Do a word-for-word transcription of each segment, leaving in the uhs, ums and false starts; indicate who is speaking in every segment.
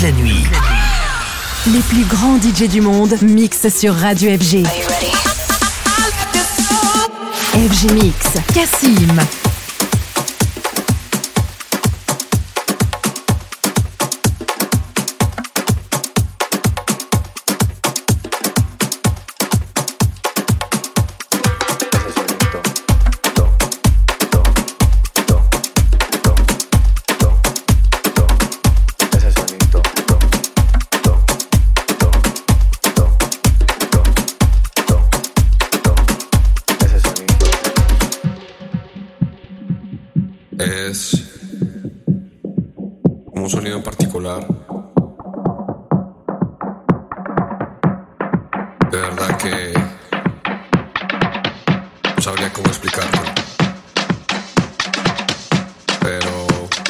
Speaker 1: la nuit.
Speaker 2: Les plus grands D J du monde mixent sur Radio F G. F G Mix, Cassim.
Speaker 3: Es un sonido en particular. De verdad que no sabría cómo explicártelo. Pero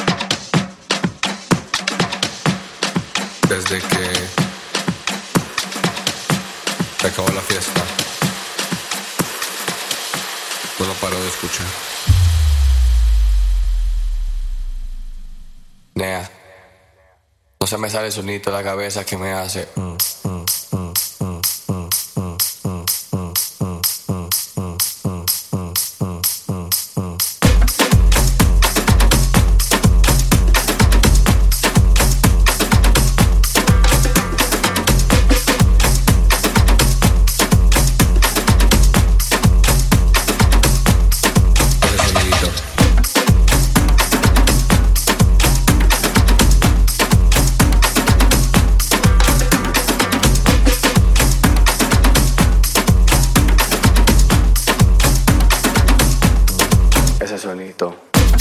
Speaker 3: desde que se acabó la fiesta, no lo paro de escuchar. Nea, no se me sale el sonito de la cabeza que me hace mm, mm, mm, mm, mm, mm, mm, mm, mm, mm, sonito.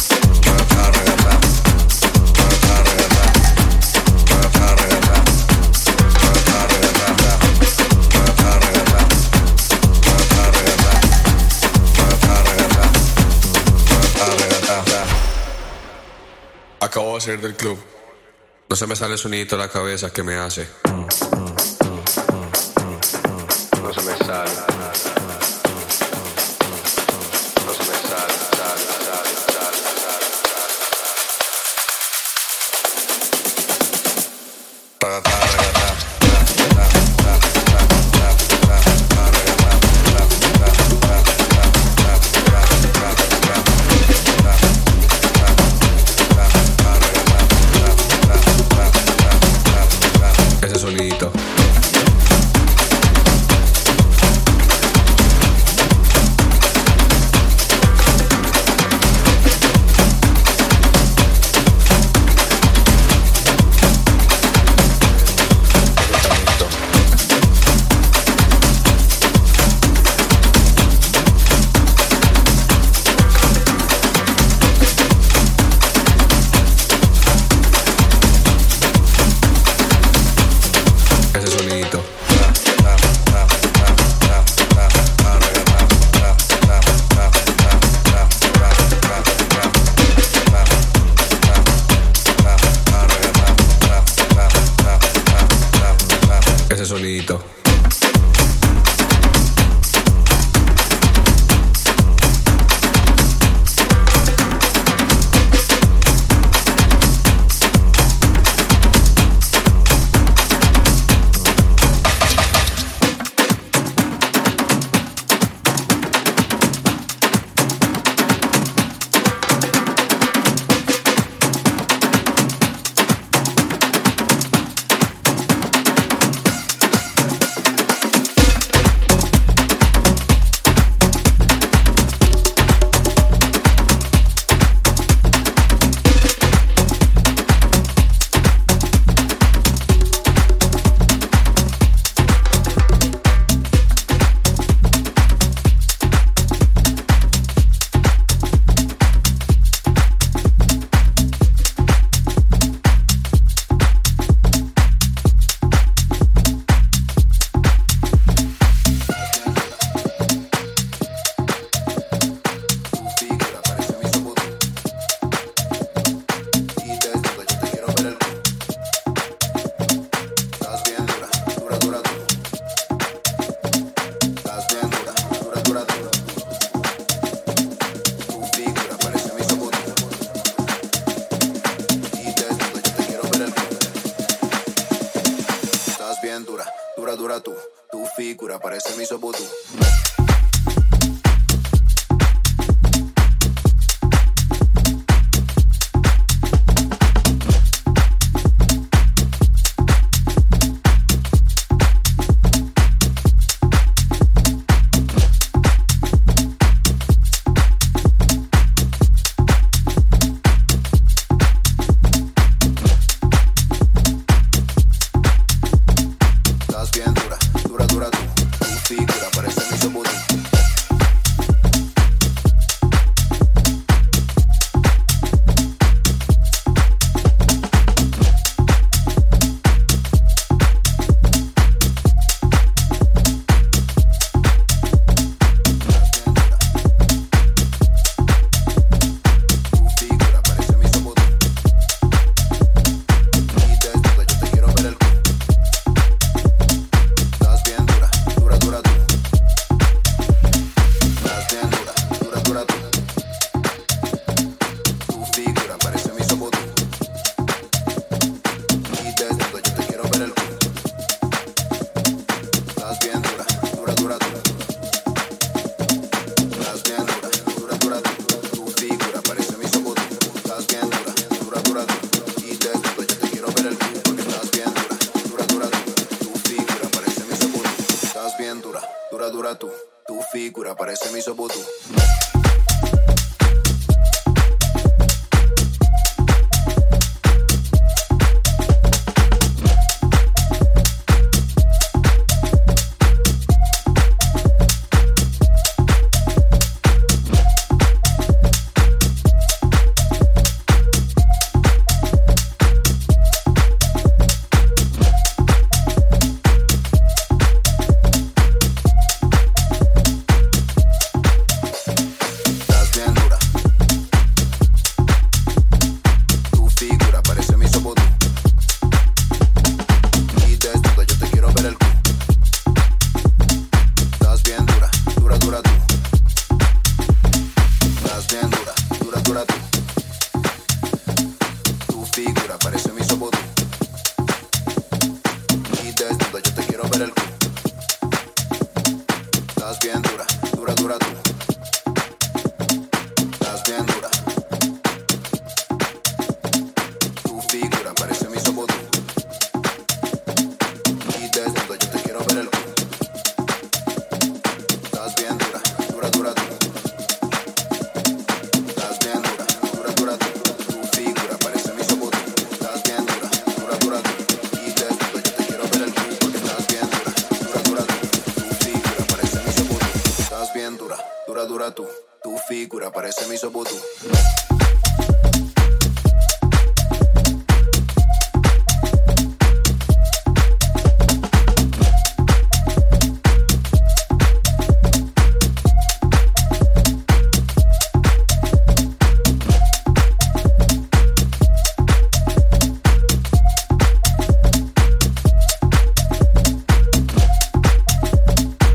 Speaker 3: Acabo de salir del club. No se me sale el sonidito de la cabeza que me hace. No se me sale. Ese sonidito.
Speaker 1: dura tú. Tu figura parece mi sobutú.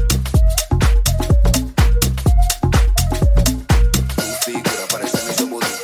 Speaker 4: Parece mi sobutú.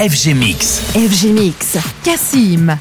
Speaker 4: F G Mix.
Speaker 2: F G Mix, Cassim.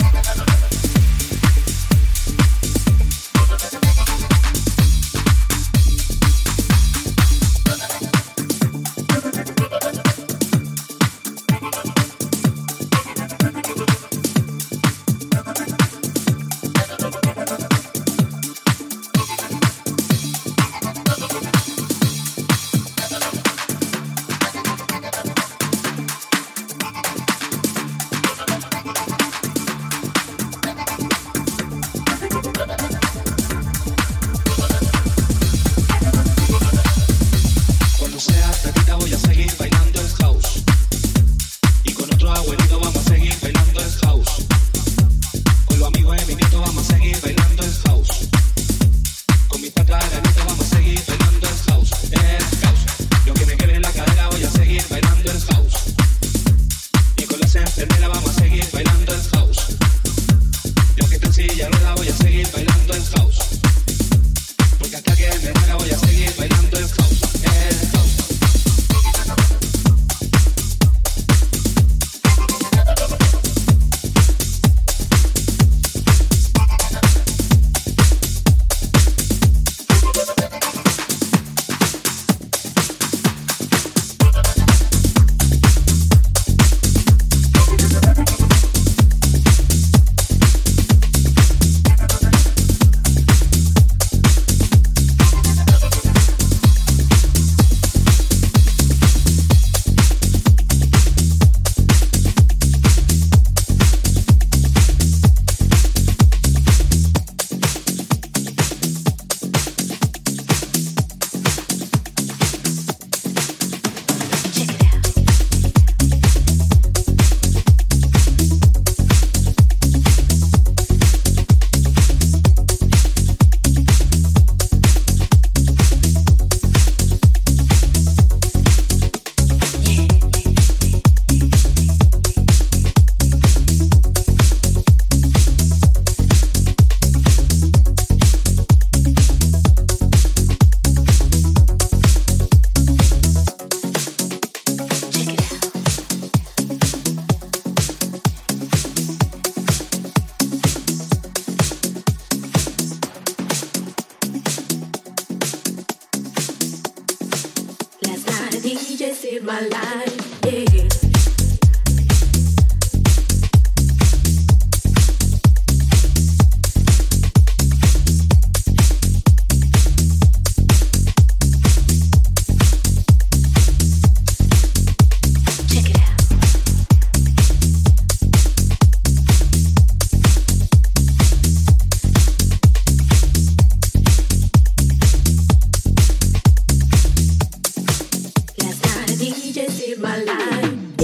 Speaker 5: D J saved my life.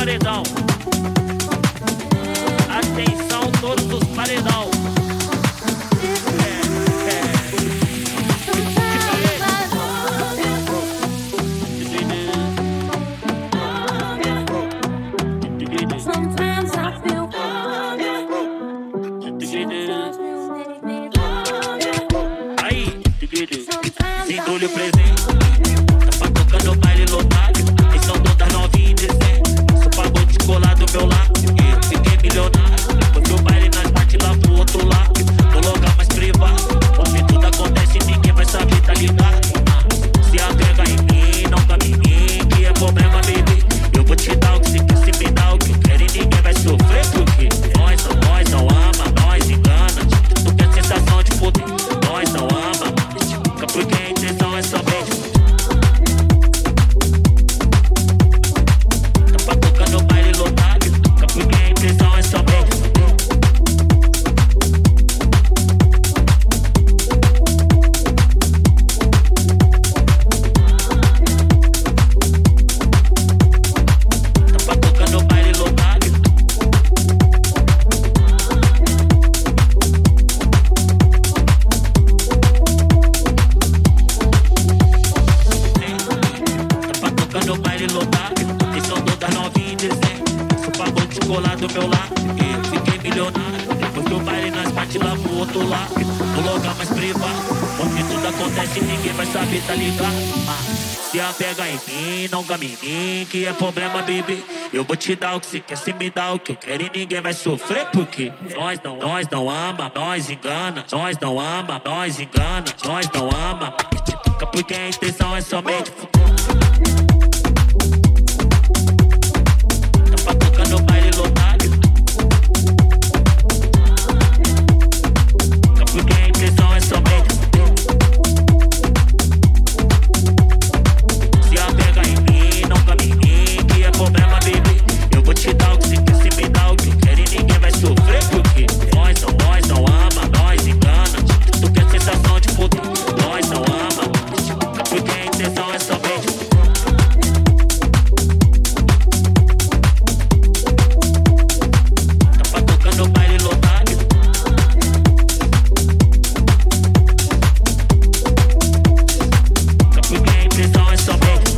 Speaker 4: paredão. Atenção, todos os paredão. Sinto-lhe o presente, tá tocando o baile lotado. Eles são todas novinhas e dezessete. Sou pagode colado do meu lado. Eu fiquei milionário. Depois do baile nós bate lá pro outro lado. No lugar mais privado, onde tudo acontece ninguém vai saber, tá ligado? Se apega em mim, não cabe em mim, que é problema, baby. Eu vou te dar o que você quer, se me dá o que eu quero e ninguém vai sofrer. Porque nós não, nós não ama, nós engana. Tu quer sensação de poder, nós não ama. Porque a intenção é somente tá pra tocar no baile lotado. Porque a intenção é somente tá pra tocar no baile lotado. No baile lotado, eles são todas novinhas e dezessete. Sou pagode colado do meu lado. Eu fiquei milionário. Depois do baile nós bate lá pro outro lado. No lugar mais privado, onde tudo acontece ninguém vai saber, tá ligado? Ah, se apega em mim, não gama em mim, que é problema, baby. Eu vou te dar o que você quer, se me dá o que eu quero e ninguém vai sofrer. Porque nós não, nós não ama, nós engana. Nós não ama, nós engana. Nós não ama, porque a intenção é somente no baile lotado. Porque a intenção é somente se apega em mim, não cabe em mim, que é problema, baby. Eu vou te dar o que você quer, se me dá o que eu quero e ninguém vai sofrer. Porque nós não, nós não ama, nós engana. Tu quer sensação de poder, nós não ama. Porque a intenção é somente no baile lotado. Porque a impressão é somente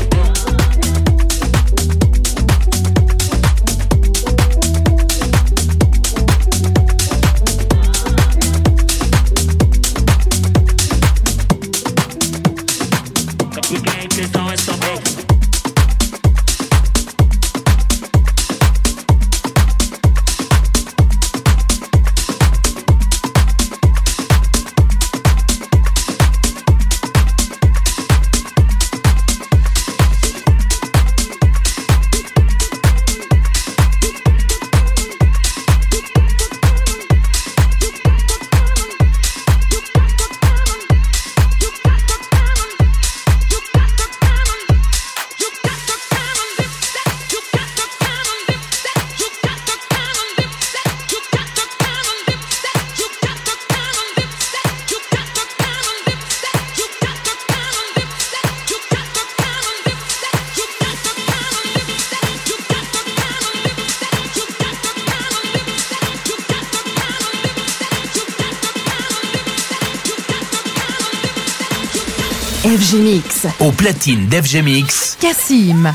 Speaker 4: porque a impressão é somente
Speaker 2: F G Mix.
Speaker 5: Au platine d'F G Mix,
Speaker 2: Cassim.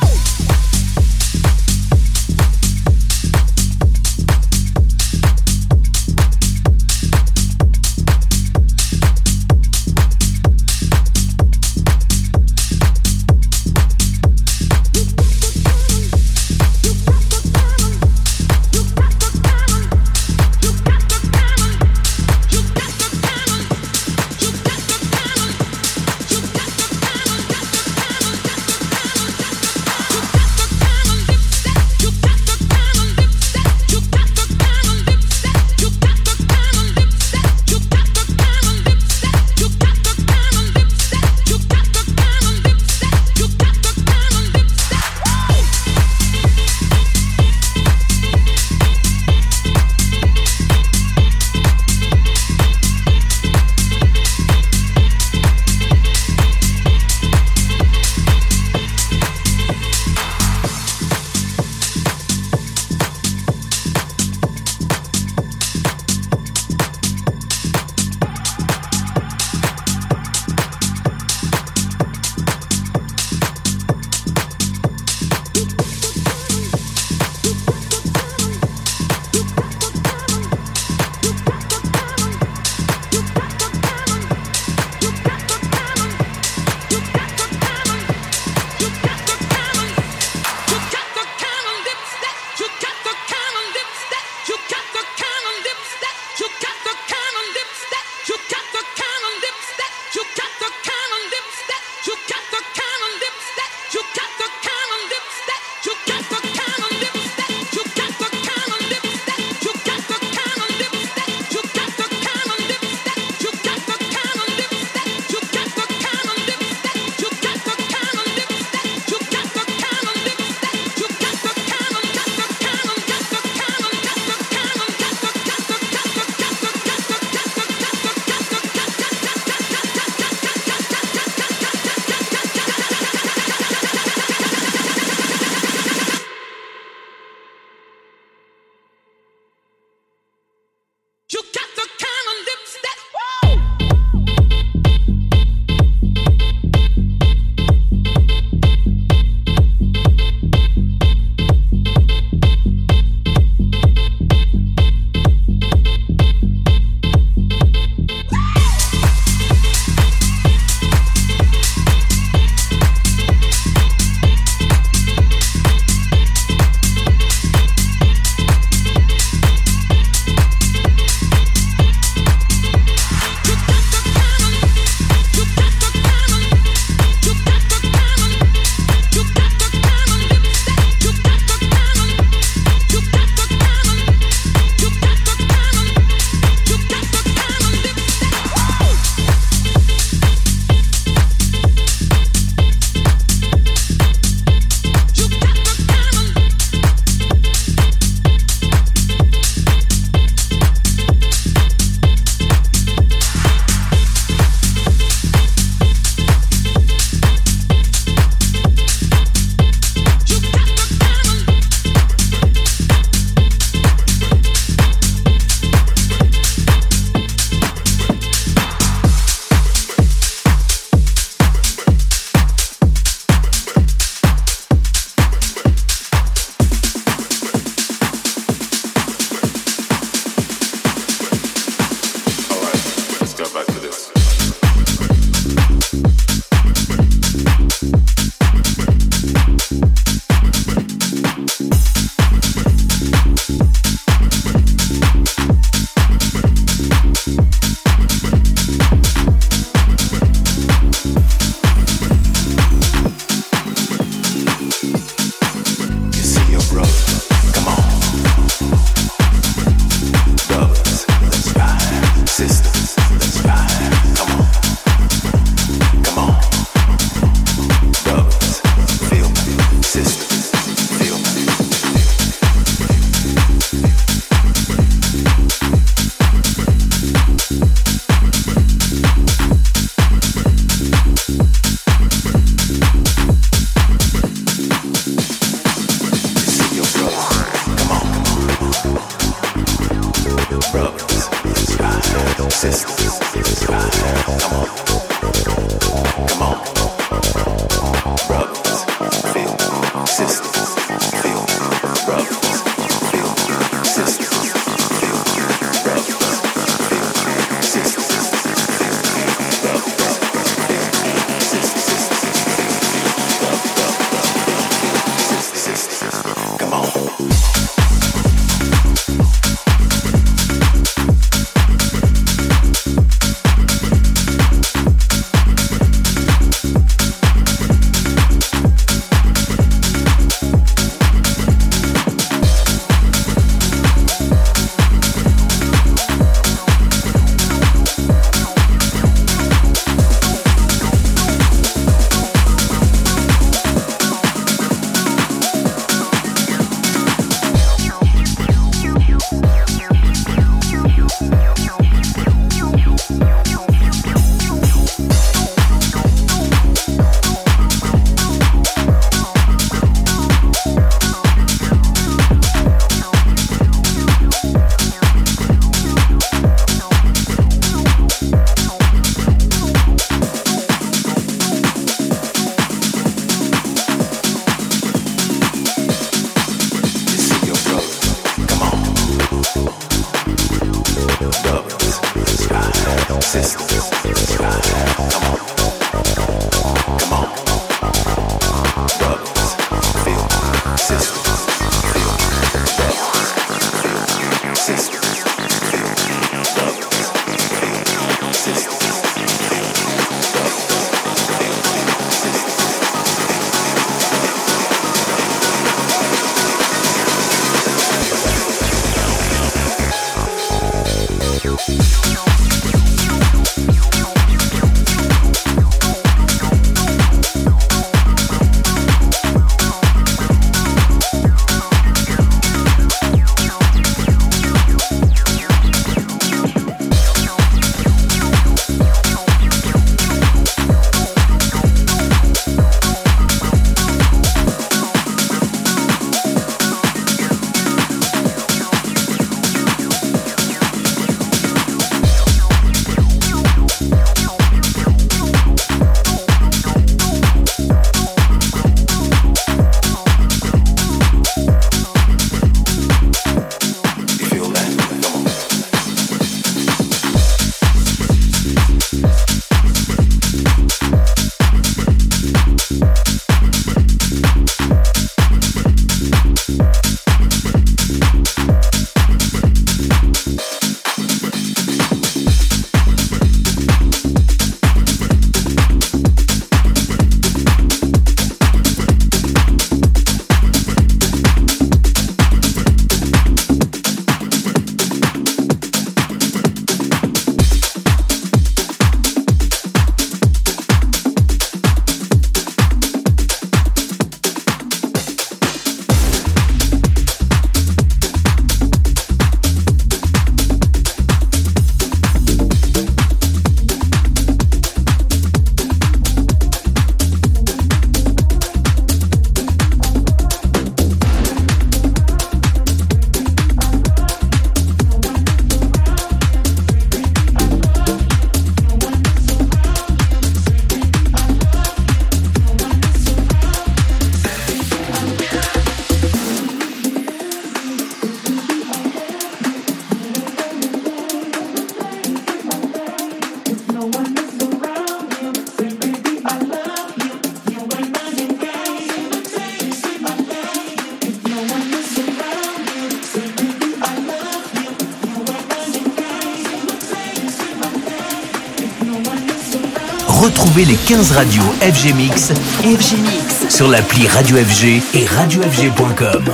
Speaker 5: Retrouvez les quinze radios F G Mix, F G Mix sur l'appli Radio F G et radio f g point com.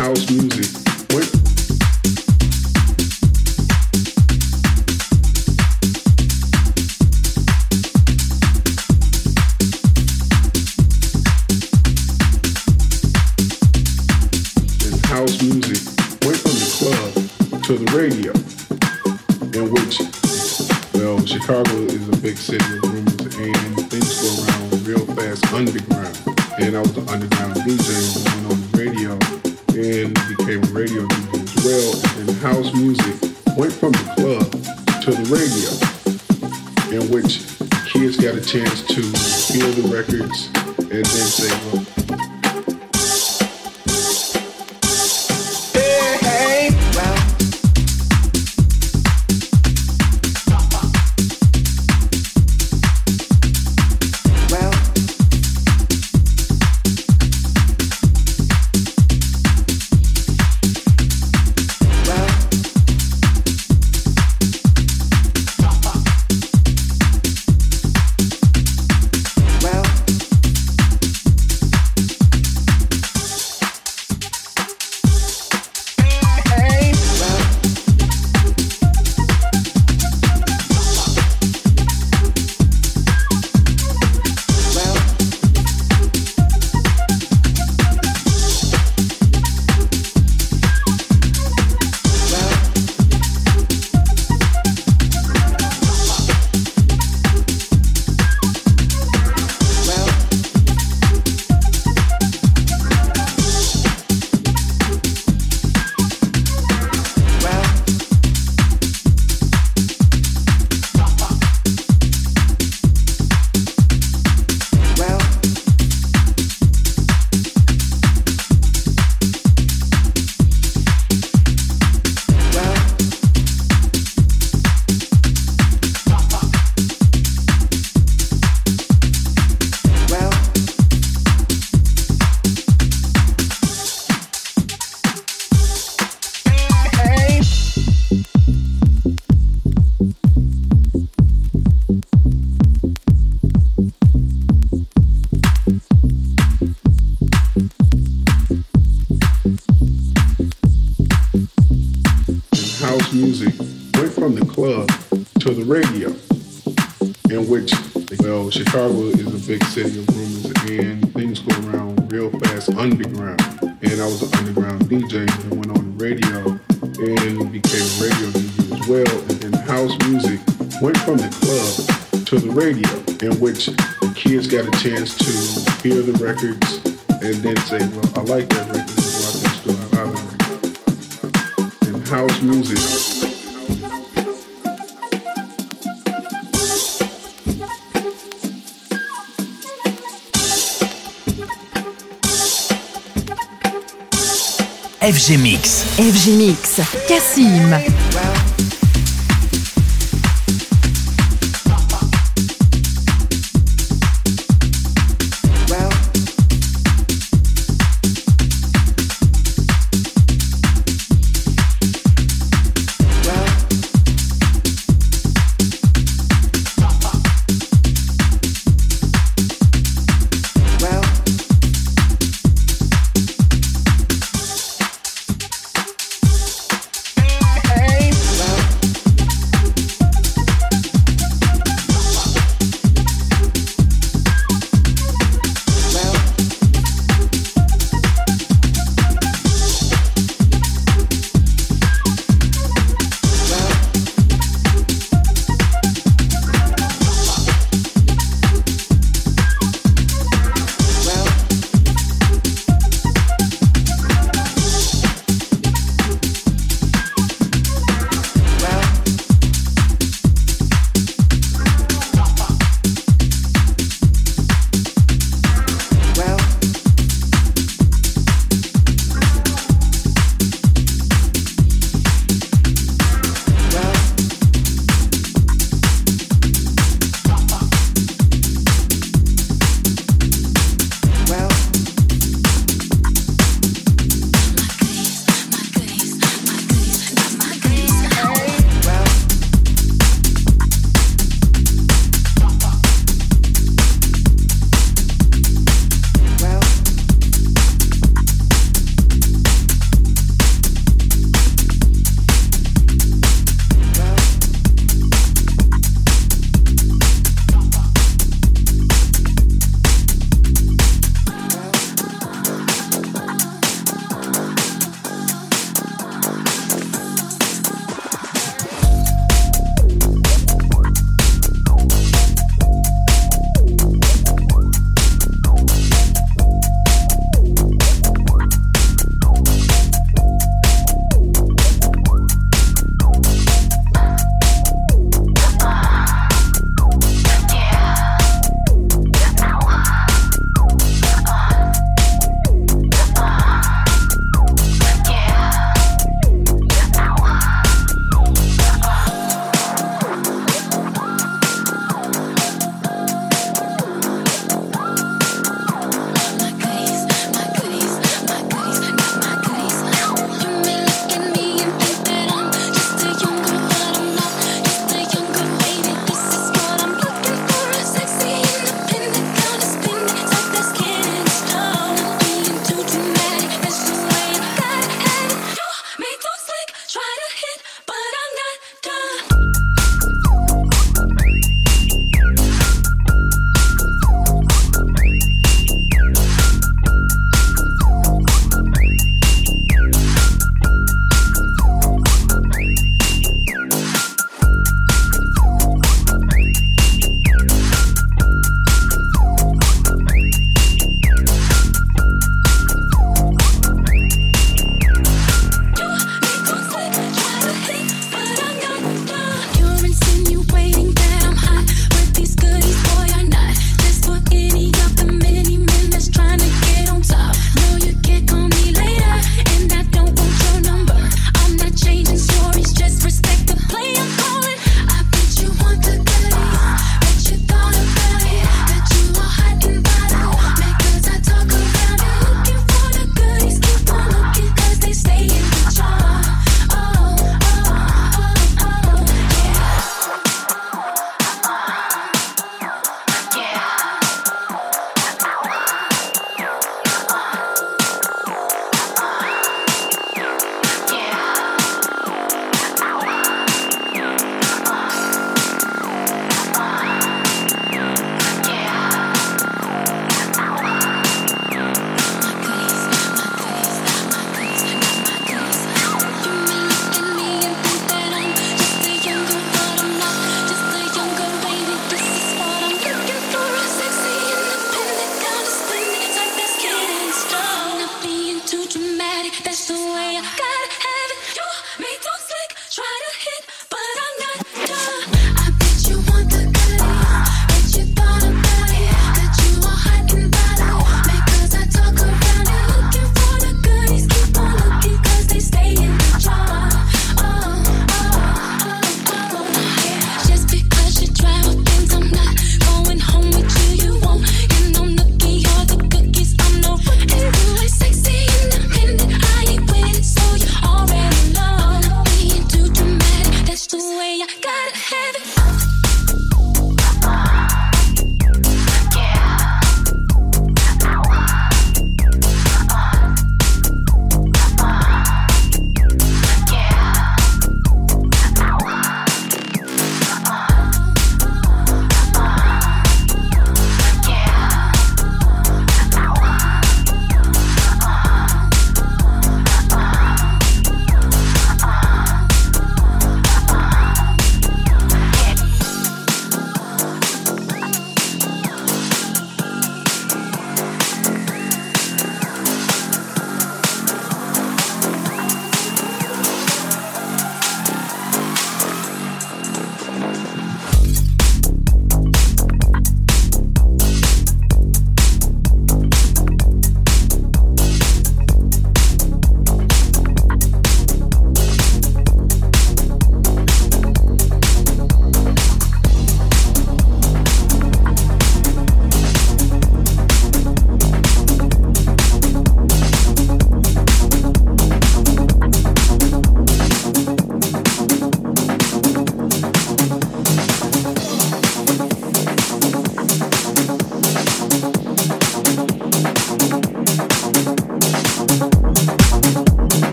Speaker 6: house music went house music went from the club to the radio, in which, well, Chicago is a big city of rumors and things go around real fast underground. And I was an underground D J and went on the radio and became a radio D J as well. And then house music went from the club to the radio, in which kids got a chance to feel the records and then say, well, music went from the club to the radio, in which, well, Chicago is a big city of rumors and things go around real fast underground. And I was an underground D J and went on the radio and became a radio D J as well. And then house music went from the club to the radio, in which the kids got a chance to hear the records and then say, well, I like that record, so I can still have out of it. And house music.
Speaker 5: F G Mix.
Speaker 2: F G Mix. Cassim.
Speaker 6: Well,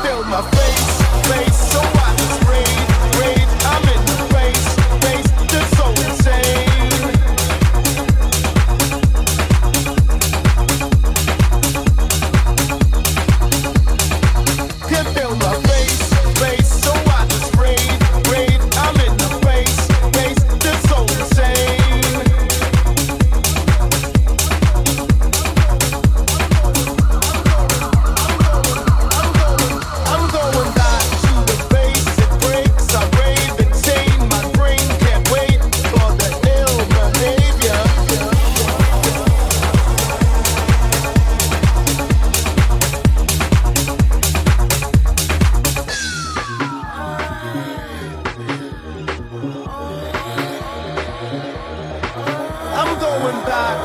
Speaker 7: feel my face, face, so I just rave, rave. I'm in the face, face, that's so insane. Can't feel my face, face, so I just rave, rave. I'm in the face, face, that's so insane. I'm going back to the basic breaks. I rave insane. My brain can't wait for the ill behavior. I'm going back.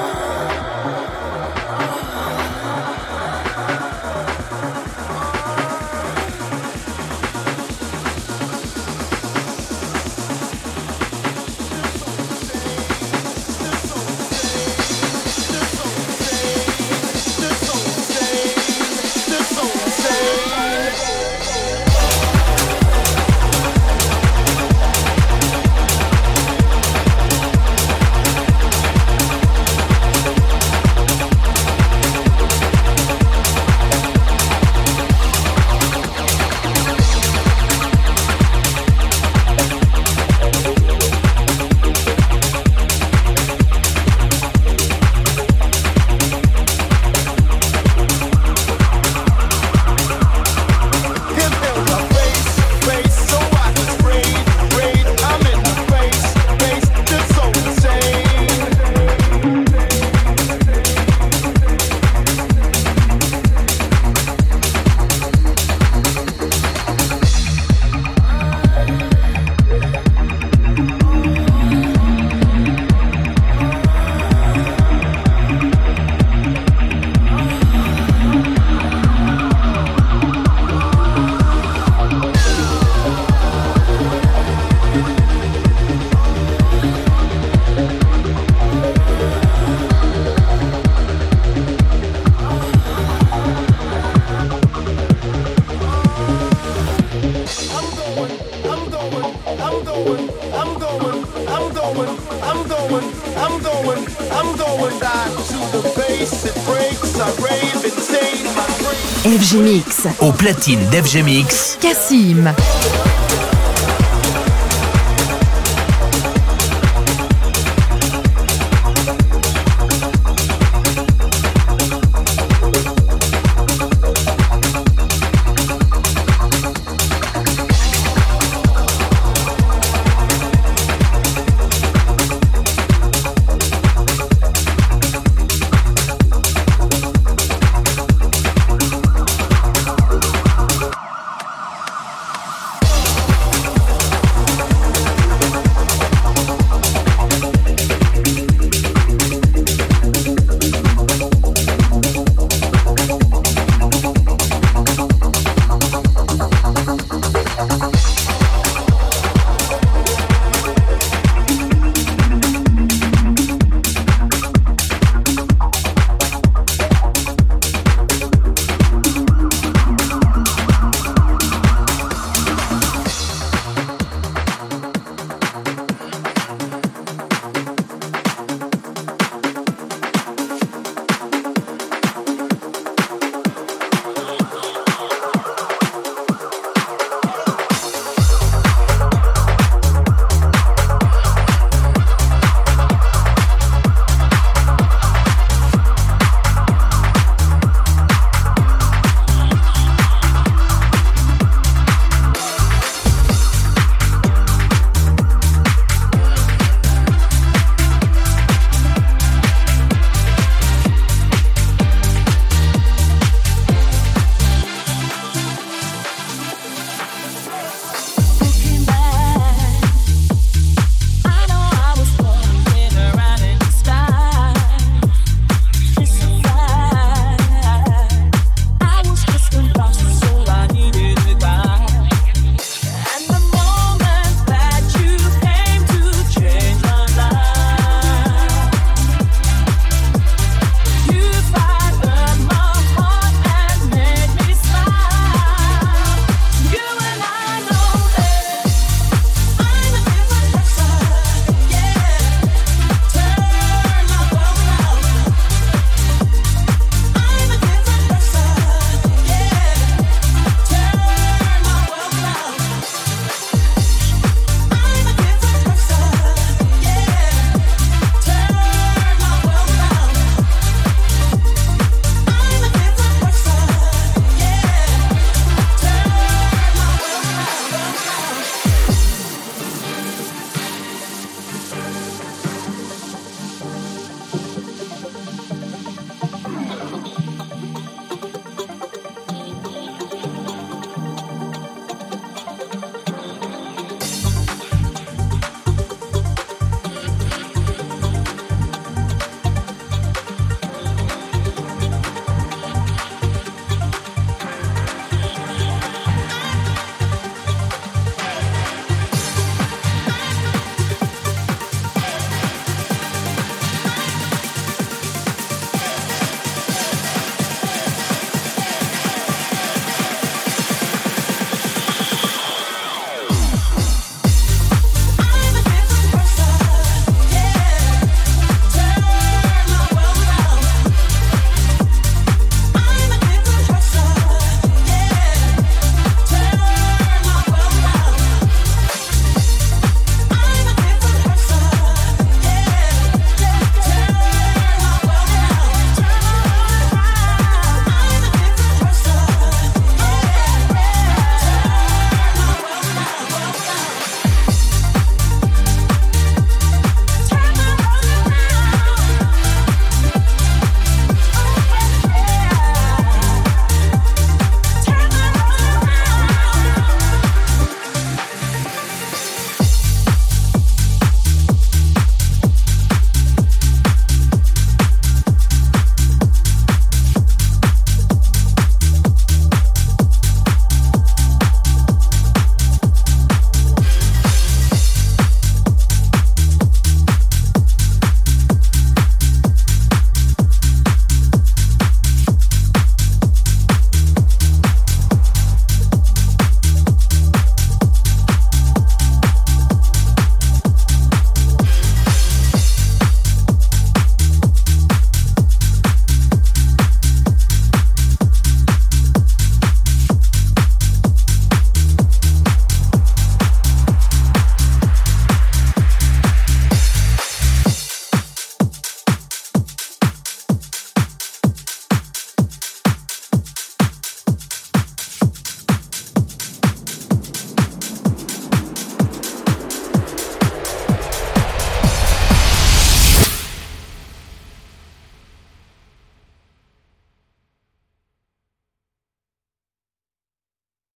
Speaker 7: Can't feel my face, face, so I just rave, rave. I'm in the face, face, that's so insane. I'm going, I'm going, I'm going, I'm going, I'm going, I'm going, I'm going, I'm going back to the basic breaks. I rave insane. My brain.
Speaker 2: F G Mix,
Speaker 5: Au platine d'F G Mix,
Speaker 2: Cassim.